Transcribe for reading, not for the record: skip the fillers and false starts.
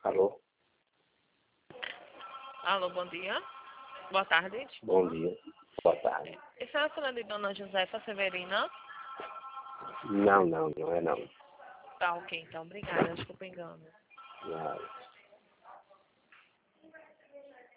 Alô? Alô, bom dia. Boa tarde. Bom dia. Boa tarde. Essa é a senhora de Dona Josefa Severina? Não é não. Tá, ok, então. Obrigada. Desculpa o engano. Não.